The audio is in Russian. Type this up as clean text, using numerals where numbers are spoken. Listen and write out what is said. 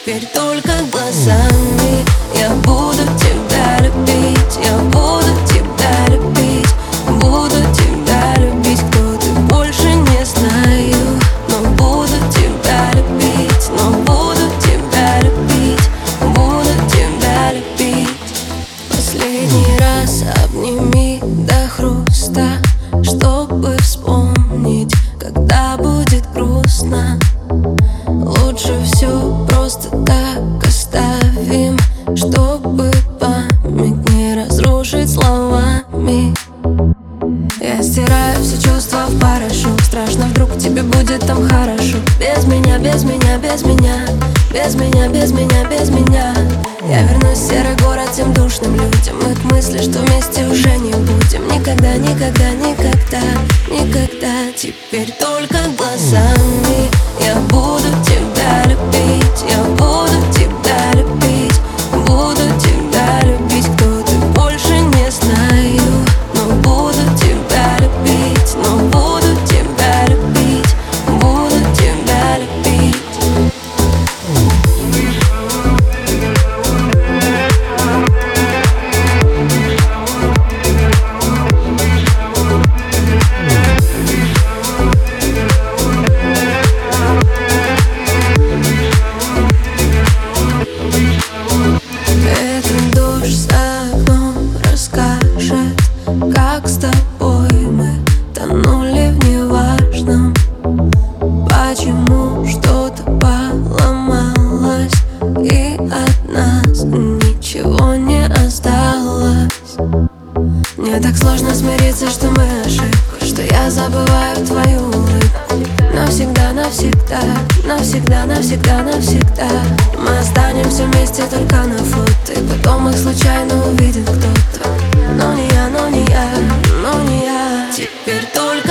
Теперь только глазами я буду тебя любить, я буду тебя любить, буду тебя любить. Кто ты, больше не знаю, но буду тебя любить, но буду тебя любить, буду тебя любить. Последний раз обними до хруста, чтобы вспомнить, когда будет грустно. Лучше все просто так оставим, чтобы память не разрушить словами. Я стираю все чувства в порошок. Страшно, вдруг тебе будет там хорошо. Без меня, без меня, без меня, без меня, без меня, без меня. Я вернусь в серый город тем душным людям и к мысли, что вместе уже не будем. Никогда, никогда, никогда, никогда. Теперь только глазами я буду тебя любить, я буду тебя любить, буду тебя любить. Кто ты, больше не знаю, но буду тебя любить, но буду тебя любить, буду тебя любить. Как с тобой мы тонули в неважном, почему что-то поломалось, и от нас ничего не осталось. Мне так сложно смириться, что мы ошибка, что я забываю твою улыбку. Навсегда, навсегда, навсегда, навсегда, навсегда. Мы останемся вместе только на фото, и потом их случайно увидит кто-то. Но не я, но не я, но не я. Теперь только